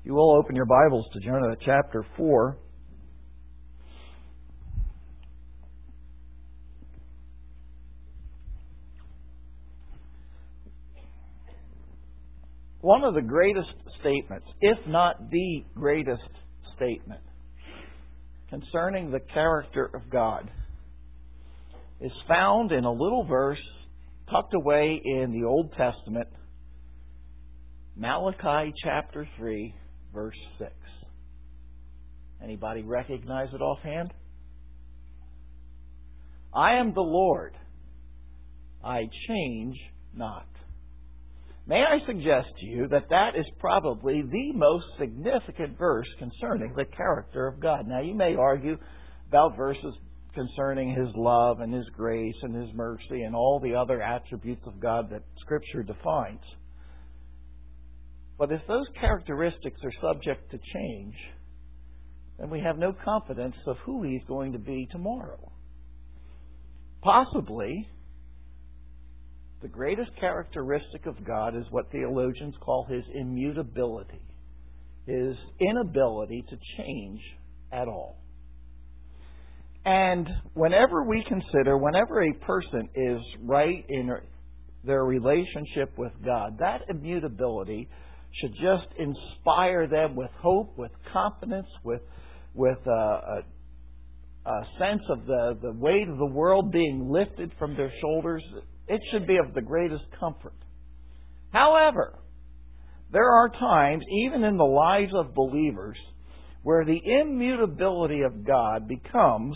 You will open your Bibles to Jonah chapter 4. One of the greatest statements, if not the greatest statement, concerning the character of God is found in a little verse tucked away in the Old Testament, Malachi chapter 3, verse 6. Anybody recognize it offhand? I am the Lord, I change not. May I suggest to you that that is probably the most significant verse concerning the character of God. Now, you may argue about verses concerning His love and His grace and His mercy and all the other attributes of God that Scripture defines. But if those characteristics are subject to change, then we have no confidence of who He's going to be tomorrow. Possibly, the greatest characteristic of God is what theologians call His immutability, His inability to change at all. And whenever a person is right in their relationship with God, that immutability should just inspire them with hope, with confidence, with a sense of the weight of the world being lifted from their shoulders. It should be of the greatest comfort. However, there are times, even in the lives of believers, where the immutability of God becomes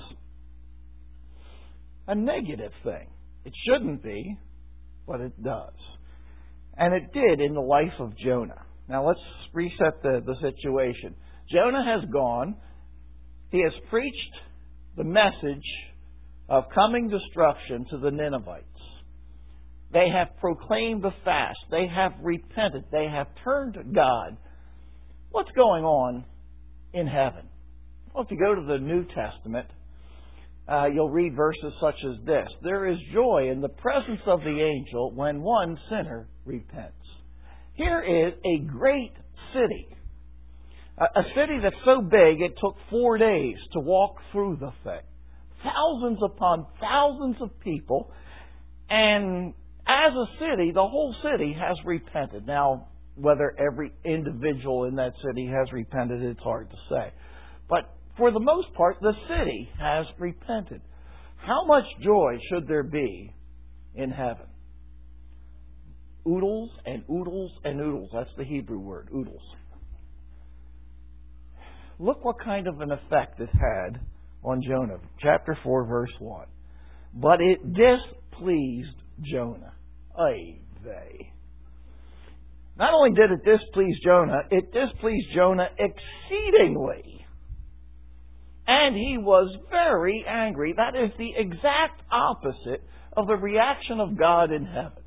a negative thing. It shouldn't be, but it does. And it did in the life of Jonah. Now let's reset the situation. Jonah has gone. He has preached the message of coming destruction to the Ninevites. They have proclaimed the fast. They have repented. They have turned to God. What's going on in heaven? Well, if you go to the New Testament, you'll read verses such as this. There is joy in the presence of the angel when one sinner repents. Here is a great city. A city that's so big it took 4 days to walk through the thing. Thousands upon thousands of people. And as a city, the whole city has repented. Now, whether every individual in that city has repented, it's hard to say. But for the most part, the city has repented. How much joy should there be in heaven? Oodles and oodles and oodles. That's the Hebrew word, oodles. Look what kind of an effect it had on Jonah. Chapter 4, verse 1. But it displeased Jonah. Ay vey. Not only did it displease Jonah, it displeased Jonah exceedingly. And he was very angry. That is the exact opposite of the reaction of God in heaven.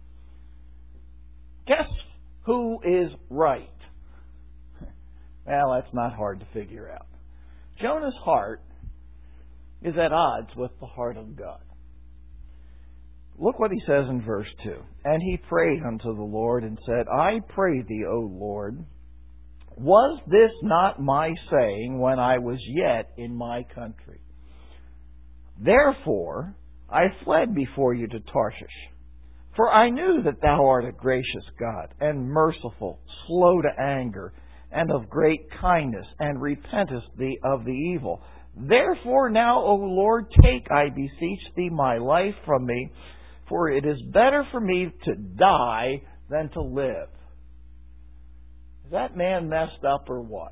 Guess who is right? Well, that's not hard to figure out. Jonah's heart is at odds with the heart of God. Look what he says in verse 2. And he prayed unto the Lord and said, I pray thee, O Lord, was this not my saying when I was yet in my country? Therefore I fled before you to Tarshish. For I knew that thou art a gracious God, and merciful, slow to anger, and of great kindness, and repentest thee of the evil. Therefore now, O Lord, take, I beseech thee, my life from me, for it is better for me to die than to live. Is that man messed up or what?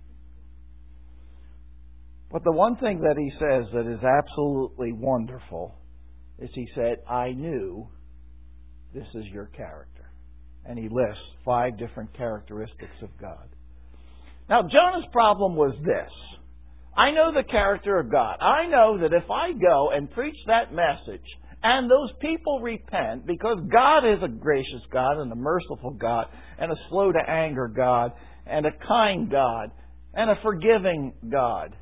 But the one thing that he says that is absolutely wonderful is he said, I knew this is your character. And he lists 5 different characteristics of God. Now, Jonah's problem was this. I know the character of God. I know that if I go and preach that message and those people repent, because God is a gracious God and a merciful God and a slow to anger God and a kind God and a forgiving God,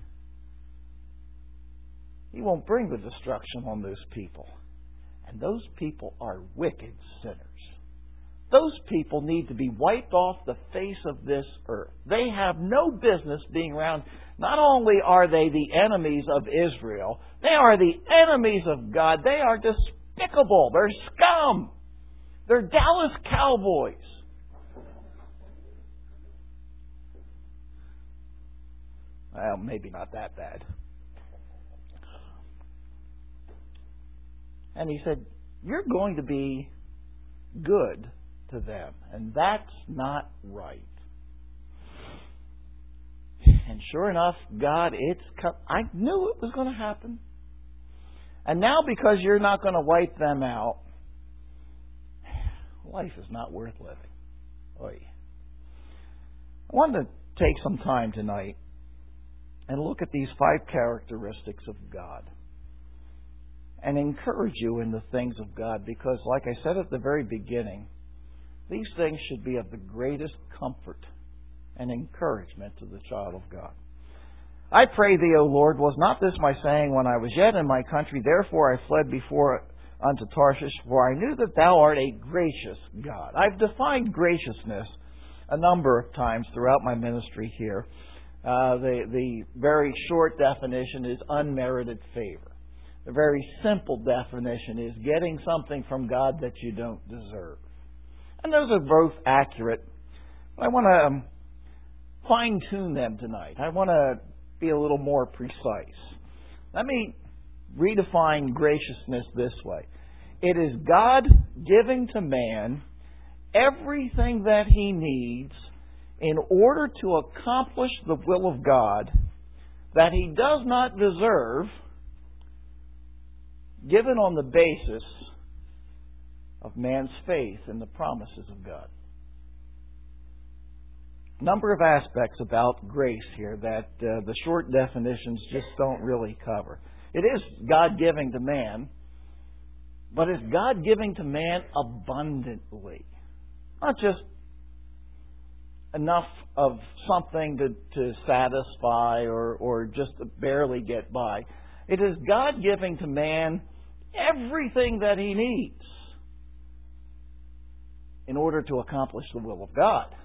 He won't bring the destruction on those people. And those people are wicked sinners. those people need to be wiped off the face of this earth. They have no business being around. Not only are they the enemies of Israel, they are the enemies of God. They are despicable. They're scum. They're Dallas Cowboys. Well, maybe not that bad. And he said, you're going to be good to them. And that's not right. And sure enough, God, I knew it was going to happen. And now because you're not going to wipe them out, life is not worth living. Oy. I want to take some time tonight and look at these 5 characteristics of God and encourage you in the things of God, because like I said at the very beginning, these things should be of the greatest comfort and encouragement to the child of God. I pray thee, O Lord, was not this my saying when I was yet in my country? Therefore I fled before unto Tarshish, for I knew that thou art a gracious God. I've defined graciousness a number of times throughout my ministry here. The very short definition is unmerited favor. The very simple definition is getting something from God that you don't deserve. And those are both accurate. But I want to fine-tune them tonight. I want to be a little more precise. Let me redefine graciousness this way. It is God giving to man everything that he needs in order to accomplish the will of God that he does not deserve, given on the basis of man's faith in the promises of God. A number of aspects about grace here that the short definitions just don't really cover. It is God giving to man, but it's God giving to man abundantly. Not just enough of something to satisfy or just to barely get by. It is God giving to man everything that he needs in order to accomplish the will of God.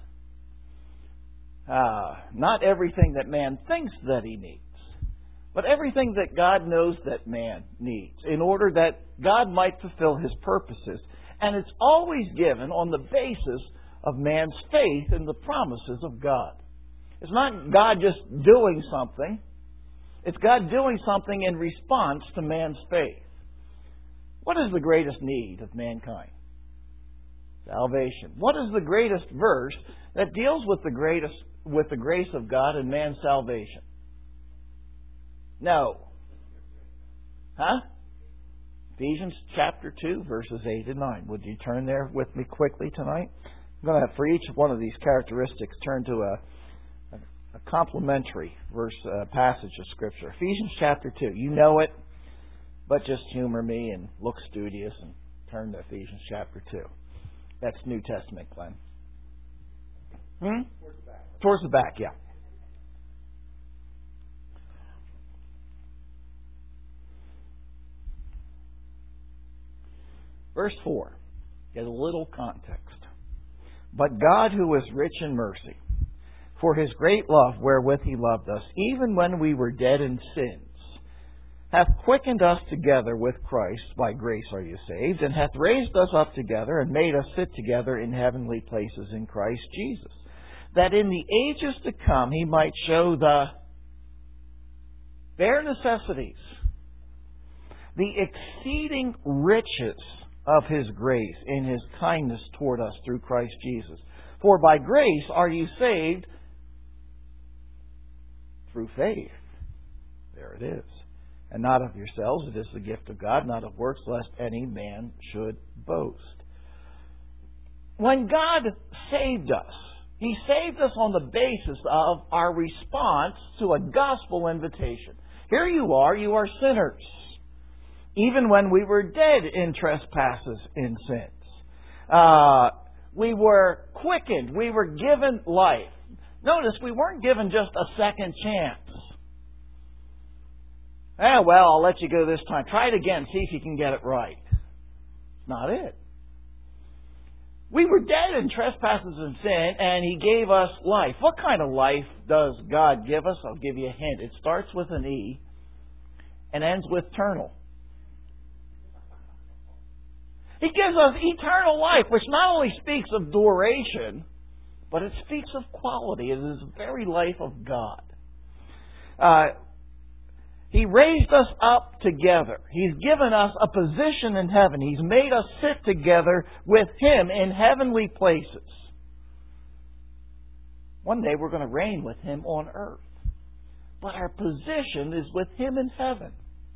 Not everything that man thinks that he needs, but everything that God knows that man needs in order that God might fulfill his purposes. And it's always given on the basis of man's faith in the promises of God. It's not God just doing something. It's God doing something in response to man's faith. What is the greatest need of mankind? Salvation. What is the greatest verse that deals with the grace of God and man's salvation? No. Huh? Ephesians chapter 2, verses 8 and 9. Would you turn there with me quickly tonight? I'm going to, for each one of these characteristics, turn to a complementary passage of Scripture. Ephesians chapter 2. You know it, but just humor me and look studious and turn to Ephesians chapter 2. That's New Testament, Glenn. Towards the back, yeah. Verse 4. Get a little context. But God, who is rich in mercy, for his great love wherewith he loved us, even when we were dead in sins, hath quickened us together with Christ, by grace are you saved, and hath raised us up together, and made us sit together in heavenly places in Christ Jesus, that in the ages to come he might show the bare necessities, the exceeding riches of his grace in his kindness toward us through Christ Jesus. For by grace are you saved through faith. There it is. And not of yourselves, it is the gift of God, not of works, lest any man should boast. When God saved us, he saved us on the basis of our response to a gospel invitation. Here you are sinners. Even when we were dead in trespasses and sins. We were quickened. We were given life. Notice, we weren't given just a second chance. Well, I'll let you go this time. Try it again. See if you can get it right. It's not it. We were dead in trespasses and sin, and He gave us life. What kind of life does God give us? I'll give you a hint. It starts with an E and ends with eternal. He gives us eternal life, which not only speaks of duration, but it speaks of quality. It is the very life of God. He raised us up together. He's given us a position in heaven. He's made us sit together with Him in heavenly places. One day we're going to reign with Him on earth. But our position is with Him in heaven.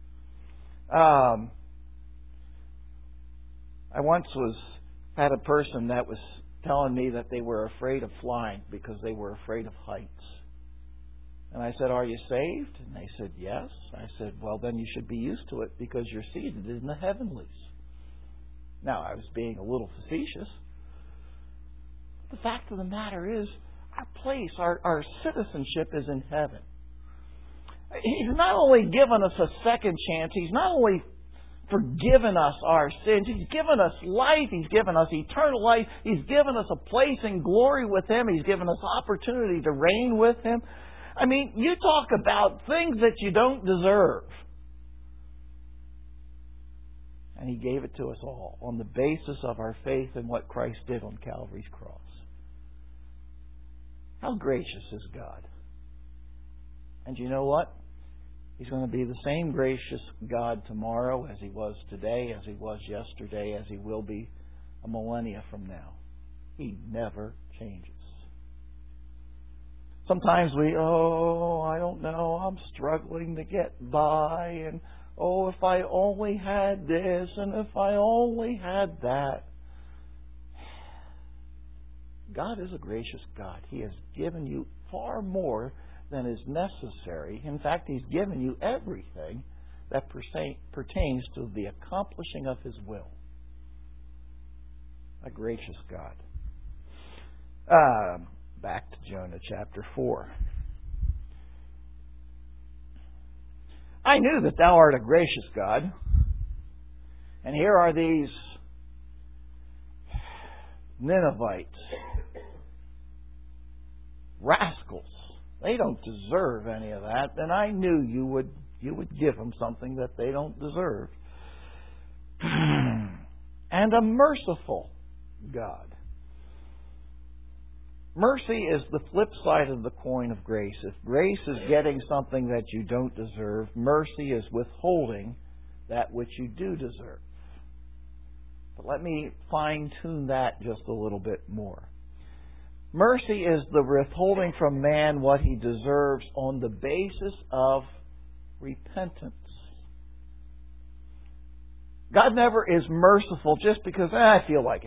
I once had a person that was telling me that they were afraid of flying because they were afraid of heights. And I said, "Are you saved?" And they said, "Yes." I said, "Well, then you should be used to it because you're seated in the heavenlies." Now, I was being a little facetious. The fact of the matter is, our place, our citizenship is in heaven. He's not only given us a second chance, He's not only forgiven us our sins, He's given us life, He's given us eternal life, He's given us a place in glory with Him, He's given us opportunity to reign with Him. I mean, you talk about things that you don't deserve. And He gave it to us all on the basis of our faith in what Christ did on Calvary's cross. How gracious is God. And you know what? He's going to be the same gracious God tomorrow as He was today, as He was yesterday, as He will be a millennia from now. He never changes. Sometimes I don't know, I'm struggling to get by, and if I only had this, and if I only had that. God is a gracious God. He has given you far more than is necessary. In fact, He's given you everything that pertains to the accomplishing of His will. A gracious God. Back to Jonah chapter 4. I knew that Thou art a gracious God. And here are these Ninevites. Rascals. They don't deserve any of that. And I knew you would give them something that they don't deserve. And a merciful God. Mercy is the flip side of the coin of grace. If grace is getting something that you don't deserve, mercy is withholding that which you do deserve. But let me fine-tune that just a little bit more. Mercy is the withholding from man what he deserves on the basis of repentance. God never is merciful just because, I feel like it.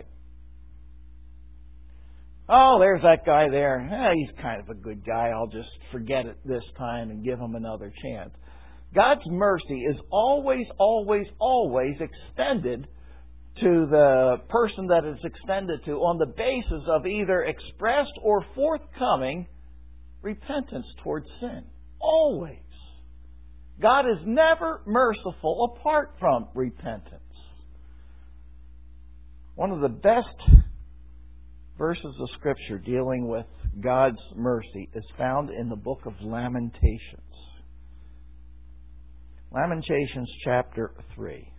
Oh, there's that guy there. He's kind of a good guy. I'll just forget it this time and give him another chance. God's mercy is always, always, always extended to the person that it's extended to on the basis of either expressed or forthcoming repentance towards sin. Always. God is never merciful apart from repentance. One of the best verses of Scripture dealing with God's mercy is found in the book of Lamentations. Lamentations chapter 3.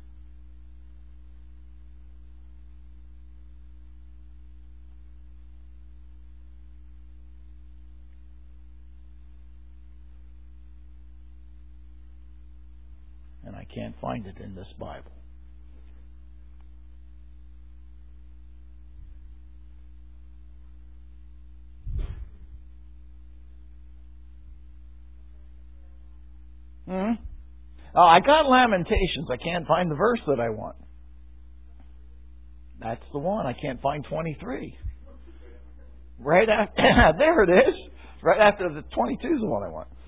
And I can't find it in this Bible. Oh, I got Lamentations. I can't find the verse that I want. That's the one. I can't find 23. Right after, there it is. Right after the 22 is the one I want.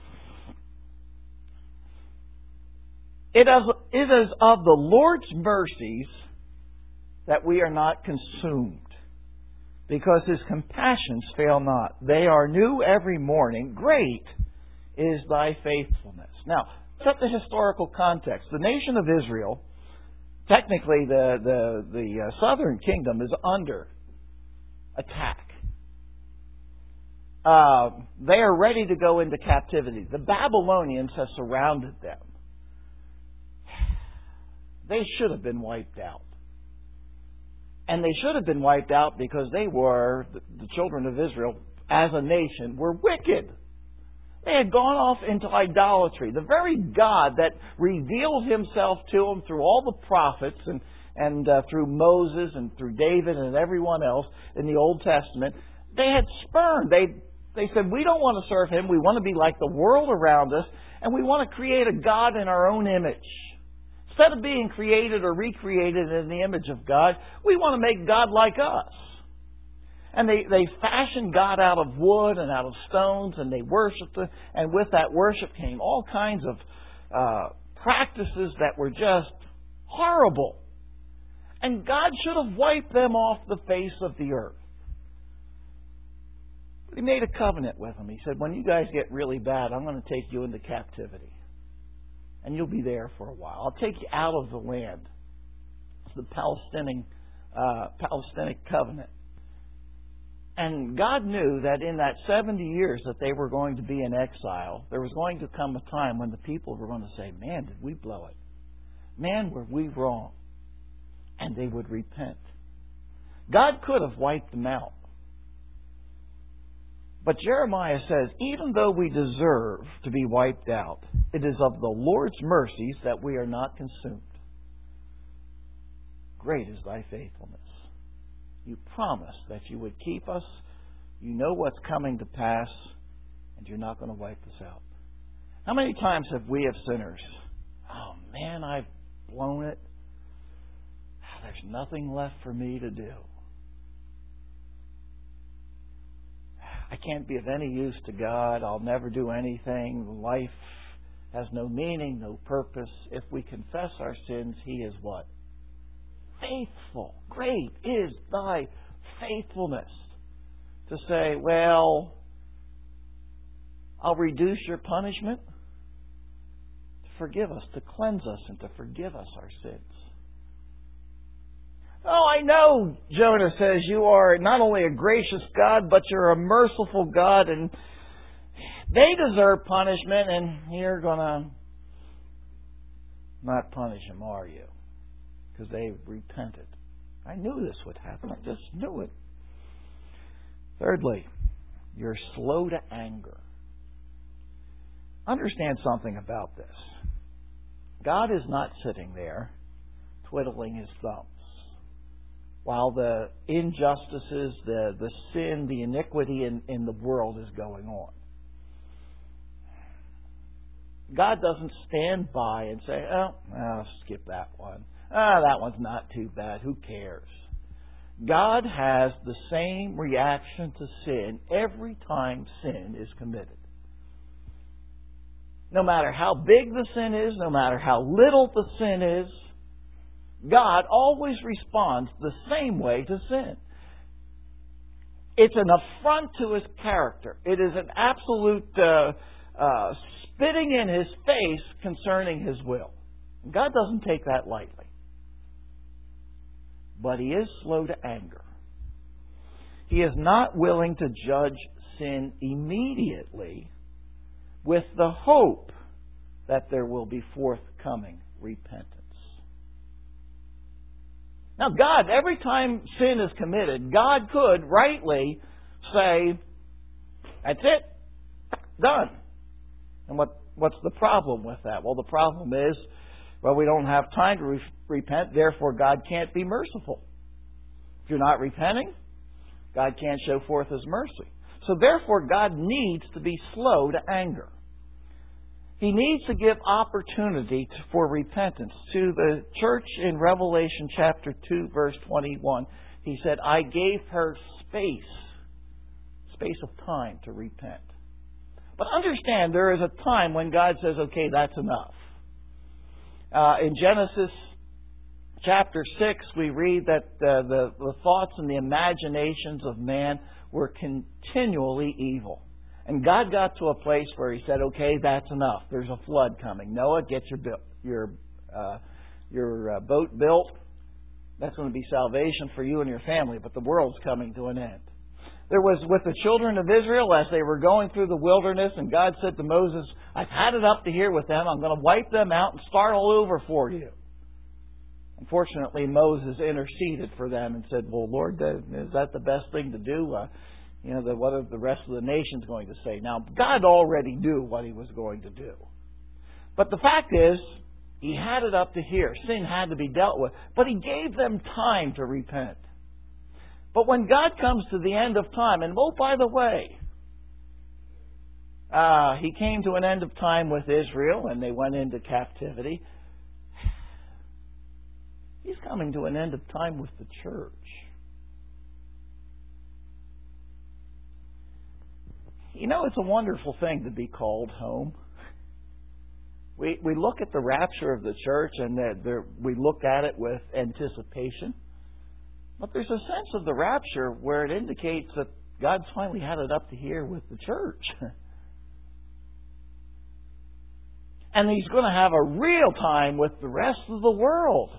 It is of the Lord's mercies that we are not consumed, because His compassions fail not. They are new every morning. Great is Thy faithfulness. Now, set the historical context. The nation of Israel, technically the southern kingdom, is under attack. They are ready to go into captivity. The Babylonians have surrounded them. They should have been wiped out. And they should have been wiped out because they were, the children of Israel, as a nation, were wicked. They had gone off into idolatry. The very God that revealed Himself to them through all the prophets and through Moses and through David and everyone else in the Old Testament, they had spurned. They said, we don't want to serve Him. We want to be like the world around us, and we want to create a God in our own image. Instead of being created or recreated in the image of God, we want to make God like us. And they fashioned God out of wood and out of stones, and they worshipped Him. And with that worship came all kinds of practices that were just horrible. And God should have wiped them off the face of the earth. But He made a covenant with them. He said, when you guys get really bad, I'm going to take you into captivity. And you'll be there for a while. I'll take you out of the land. It's the Palestinian covenant. And God knew that in that 70 years that they were going to be in exile, there was going to come a time when the people were going to say, man, did we blow it? Man, were we wrong? And they would repent. God could have wiped them out. But Jeremiah says, even though we deserve to be wiped out, it is of the Lord's mercies that we are not consumed. Great is Thy faithfulness. You promised that You would keep us. You know what's coming to pass, and You're not going to wipe us out. How many times have we as sinners, oh man, I've blown it. There's nothing left for me to do. I can't be of any use to God. I'll never do anything. Life has no meaning, no purpose. If we confess our sins, He is what? Faithful. Great is Thy faithfulness. To say, well, I'll reduce Your punishment to forgive us, to cleanse us, and to forgive us our sins. Oh, I know, Jonah says, you are not only a gracious God, but You're a merciful God, and they deserve punishment, and You're going to not punish them, are you? Because they repented. I knew this would happen. I just knew it. Thirdly, You're slow to anger. Understand something about this. God is not sitting there twiddling His thumbs while the injustices, the sin, the iniquity in the world is going on. God doesn't stand by and say, oh, skip that one. That one's not too bad. Who cares? God has the same reaction to sin every time sin is committed. No matter how big the sin is, no matter how little the sin is, God always responds the same way to sin. It's an affront to His character. It is an absolute spitting in His face concerning His will. God doesn't take that lightly. But He is slow to anger. He is not willing to judge sin immediately with the hope that there will be forthcoming repentance. Now, God, every time sin is committed, God could rightly say, that's it, done. And what's the problem with that? Well, the problem is, we don't have time to repent, therefore God can't be merciful. If you're not repenting, God can't show forth His mercy. So therefore God needs to be slow to anger. He needs to give opportunity for repentance. To the church in Revelation chapter 2, verse 21, He said, I gave her space of time to repent. But understand, there is a time when God says, okay, that's enough. In Genesis chapter 6, we read that the thoughts and the imaginations of man were continually evil. And God got to a place where He said, okay, that's enough. There's a flood coming. Noah, get your boat built. That's going to be salvation for you and your family, but the world's coming to an end. There was with the children of Israel as they were going through the wilderness, and God said to Moses, I've had it up to here with them. I'm going to wipe them out and start all over for you. Unfortunately, Moses interceded for them and said, well, Lord, is that the best thing to do? What are the rest of the nations going to say? Now, God already knew what He was going to do. But the fact is, He had it up to here. Sin had to be dealt with. But He gave them time to repent. But when God comes to the end of time, and oh, by the way, He came to an end of time with Israel, and they went into captivity. He's coming to an end of time with the church. It's a wonderful thing to be called home. We look at the rapture of the church and we look at it with anticipation. But there's a sense of the rapture where it indicates that God's finally had it up to here with the church. And He's going to have a real time with the rest of the world.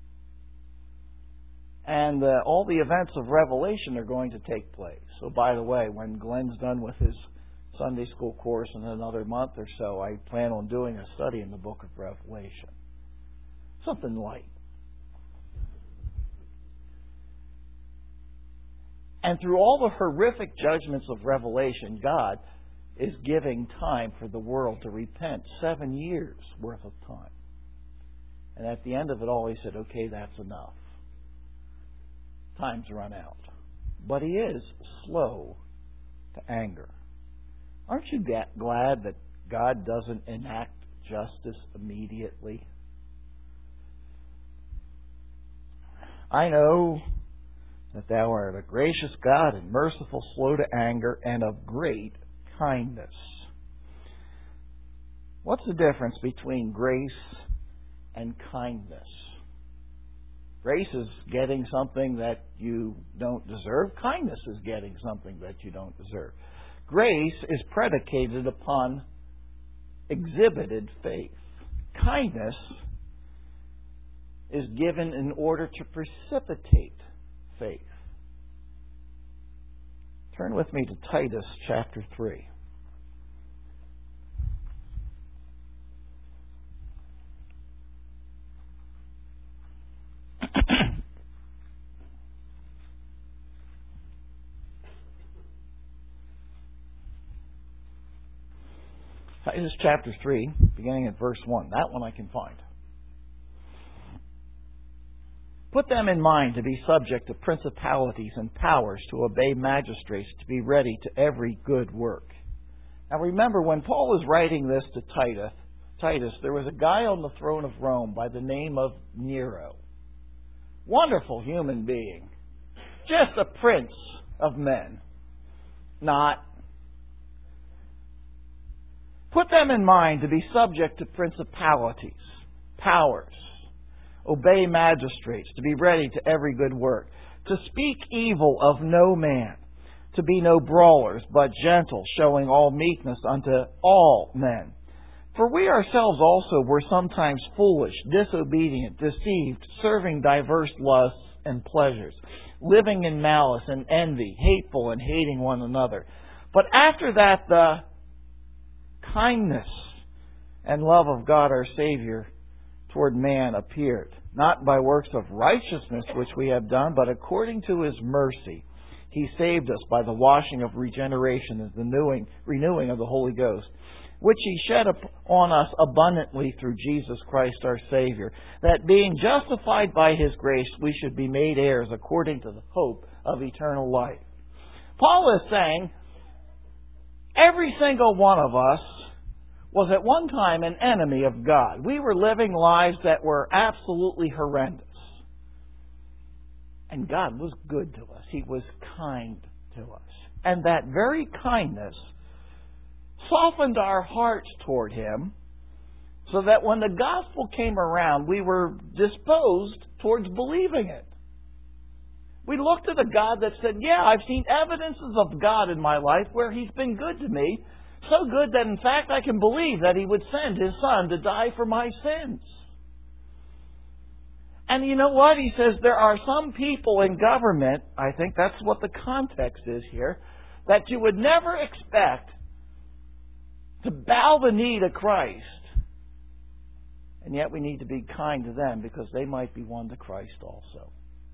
And all the events of Revelation are going to take place. So, by the way, when Glenn's done with his Sunday school course in another month or so, I plan on doing a study in the book of Revelation. Something light. And through all the horrific judgments of Revelation, God is giving time for the world to repent. 7 years worth of time. And at the end of it all, He said, okay, that's enough. Time's run out. But He is slow to anger. Aren't you glad that God doesn't enact justice immediately? I know that Thou art a gracious God and merciful, slow to anger, and of great kindness. What's the difference between grace and kindness? Grace is getting something that you don't deserve. Kindness is getting something that you don't deserve. Grace is predicated upon exhibited faith. Kindness is given in order to precipitate faith. Turn with me to Titus chapter 3. Titus chapter 3, beginning at verse 1. That one I can find. Put them in mind to be subject to principalities and powers, to obey magistrates, to be ready to every good work. Now remember, when Paul is writing this to Titus, there was a guy on the throne of Rome by the name of Nero. Wonderful human being. Just a prince of men. Not. Put them in mind to be subject to principalities, powers, obey magistrates, to be ready to every good work, to speak evil of no man, to be no brawlers, but gentle, showing all meekness unto all men. For we ourselves also were sometimes foolish, disobedient, deceived, serving diverse lusts and pleasures, living in malice and envy, hateful and hating one another. But after that, the kindness and love of God our Savior toward man appeared, not by works of righteousness which we have done, but according to His mercy. He saved us by the washing of regeneration and the renewing of the Holy Ghost, which He shed upon us abundantly through Jesus Christ our Savior, that being justified by His grace, we should be made heirs according to the hope of eternal life. Paul is saying, every single one of us was at one time an enemy of God. We were living lives that were absolutely horrendous. And God was good to us. He was kind to us. And that very kindness softened our hearts toward Him, so that when the gospel came around, we were disposed towards believing it. We looked at a God that said, yeah, I've seen evidences of God in my life where He's been good to me, so good that in fact I can believe that He would send His Son to die for my sins. And you know what? He says there are some people in government, I think that's what the context is here, that you would never expect to bow the knee to Christ. And yet we need to be kind to them because they might be won to Christ also.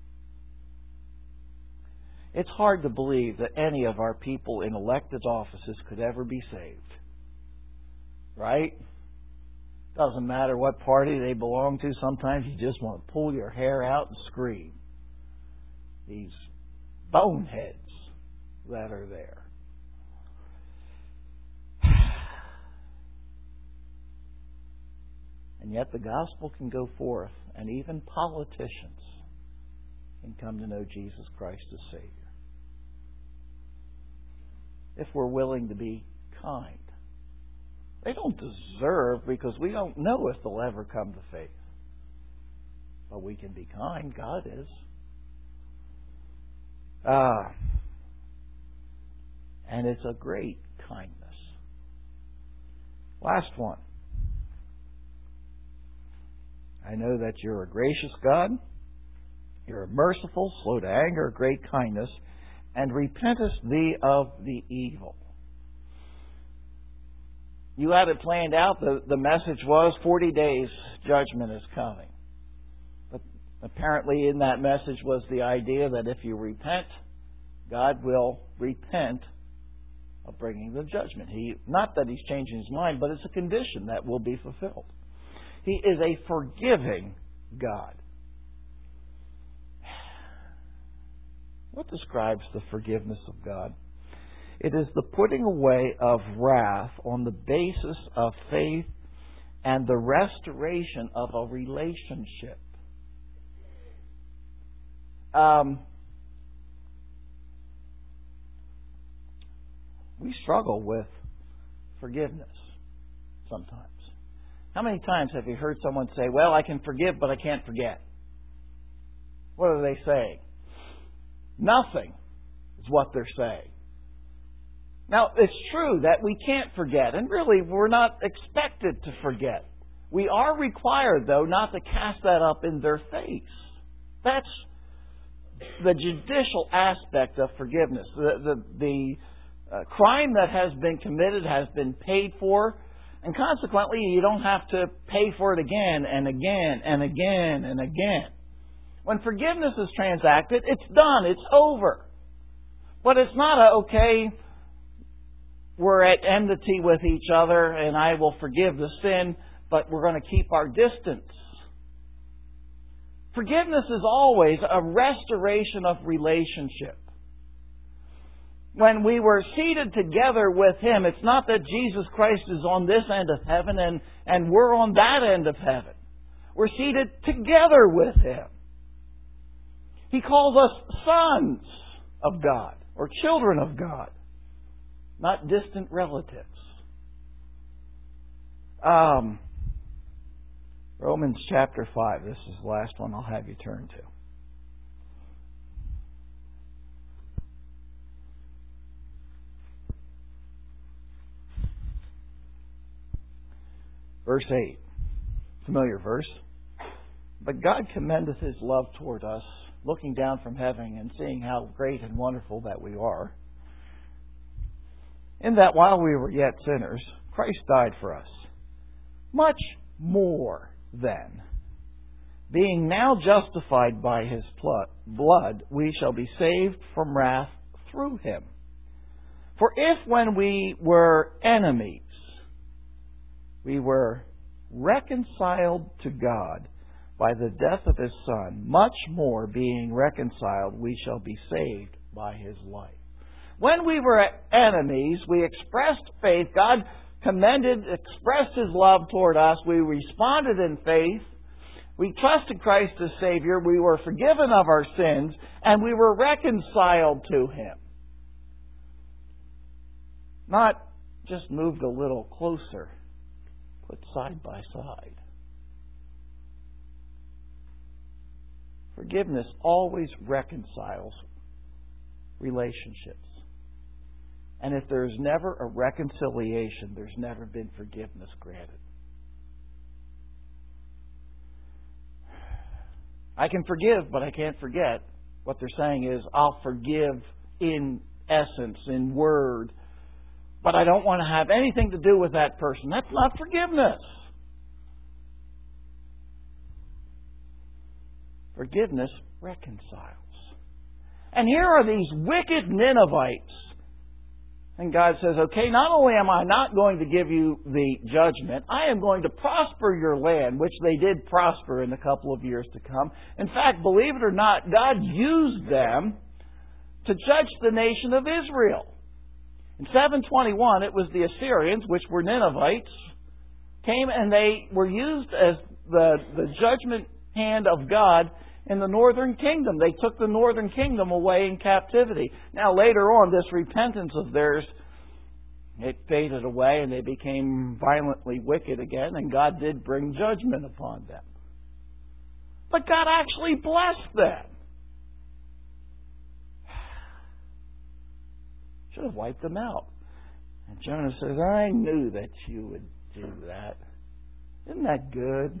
It's hard to believe that any of our people in elected offices could ever be saved. Right? Doesn't matter what party they belong to. Sometimes you just want to pull your hair out and scream. These boneheads that are there. And yet the gospel can go forth, and even politicians can come to know Jesus Christ as Savior. If we're willing to be kind. They don't deserve, because we don't know if they'll ever come to faith. But we can be kind. God is. And it's a great kindness. Last one. I know that you're a gracious God. You're merciful, slow to anger, great kindness, and repentest thee of the evil. You had it planned out. The message was 40 days judgment is coming. But apparently in that message was the idea that if you repent, God will repent of bringing the judgment. Not that He's changing His mind, but it's a condition that will be fulfilled. He is a forgiving God. What describes the forgiveness of God? It is the putting away of wrath on the basis of faith and the restoration of a relationship. We struggle with forgiveness sometimes. How many times have you heard someone say, well, I can forgive, but I can't forget? What are they saying? Nothing is what they're saying. Now, it's true that we can't forget, and really we're not expected to forget. We are required, though, not to cast that up in their face. That's the judicial aspect of forgiveness. The crime that has been committed has been paid for, and consequently you don't have to pay for it again and again and again and again. When forgiveness is transacted, it's done, it's over. But it's not okay, we're at enmity with each other and I will forgive the sin, but we're going to keep our distance. Forgiveness is always a restoration of relationship. When we were seated together with Him, it's not that Jesus Christ is on this end of heaven and we're on that end of heaven. We're seated together with Him. He calls us sons of God or children of God, not distant relatives. Romans chapter 5. This is the last one I'll have you turn to. Verse 8. Familiar verse. But God commendeth His love toward us, looking down from heaven and seeing how great and wonderful that we are, in that while we were yet sinners, Christ died for us. Much more then, being now justified by His blood, we shall be saved from wrath through Him. For if when we were enemies, we were reconciled to God by the death of His Son, much more being reconciled, we shall be saved by His life. When we were enemies, we expressed faith. God expressed His love toward us. We responded in faith. We trusted Christ as Savior. We were forgiven of our sins, and we were reconciled to Him. Not just moved a little closer, put side by side. Forgiveness always reconciles relationships. And if there's never a reconciliation, there's never been forgiveness granted. I can forgive, but I can't forget. What they're saying is, I'll forgive in essence, in word, but I don't want to have anything to do with that person. That's not forgiveness. Forgiveness reconciles. And here are these wicked Ninevites. And God says, okay, not only am I not going to give you the judgment, I am going to prosper your land, which they did prosper in a couple of years to come. In fact, believe it or not, God used them to judge the nation of Israel. In 721, it was the Assyrians, which were Ninevites, came and they were used as the judgment hand of God in the northern kingdom. They took the northern kingdom away in captivity. Now later on, this repentance of theirs, it faded away and they became violently wicked again, and God did bring judgment upon them. But God actually blessed them. Should have wiped them out. And Jonah says, I knew that you would do that. Isn't that good?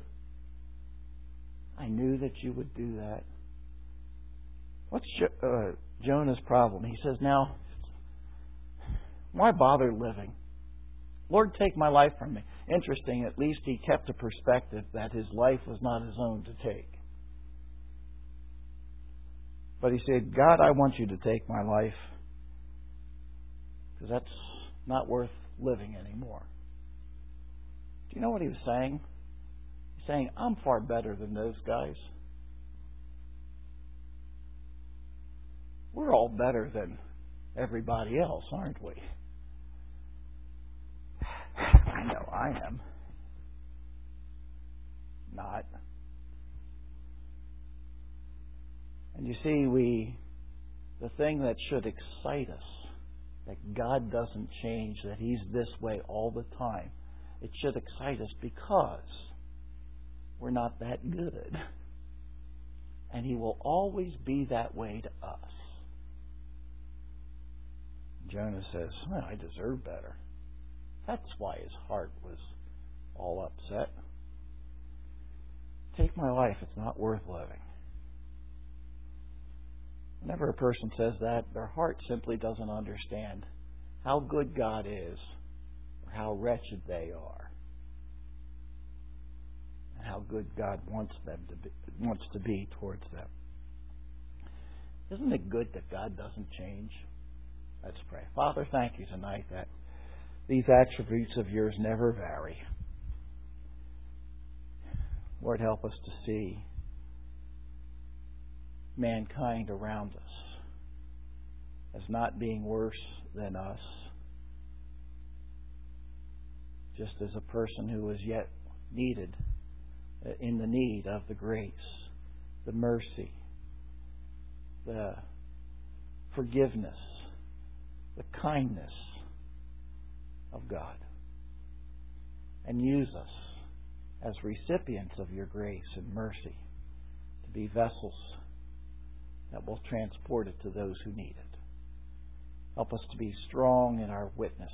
I knew that you would do that. What's Jonah's problem? He says, now, why bother living? Lord, take my life from me. Interesting, at least he kept a perspective that his life was not his own to take. But he said, God, I want you to take my life, because that's not worth living anymore. Do you know what he was saying? He's saying, I'm far better than those guys. We're all better than everybody else, aren't we? I know I am. Not. And you see, the thing that should excite us, that God doesn't change, that He's this way all the time, it should excite us because we're not that good. And He will always be that way to us. Jonah says, well, I deserve better. That's why his heart was all upset. Take my life, it's not worth living. Whenever a person says that, their heart simply doesn't understand how good God is or how wretched they are. And how good God wants to be towards them. Isn't it good that God doesn't change? Let's pray. Father, thank you tonight that these attributes of yours never vary. Lord, help us to see mankind around us as not being worse than us, just as a person who is yet in the need of the grace, the mercy, the forgiveness, the kindness of God. And use us as recipients of your grace and mercy to be vessels that will transport it to those who need it. Help us to be strong in our witness,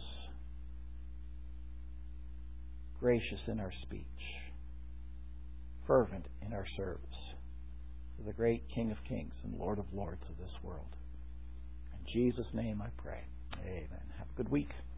gracious in our speech, fervent in our service to the great King of Kings and Lord of Lords of this world. In Jesus' name I pray. Amen. Have a good week.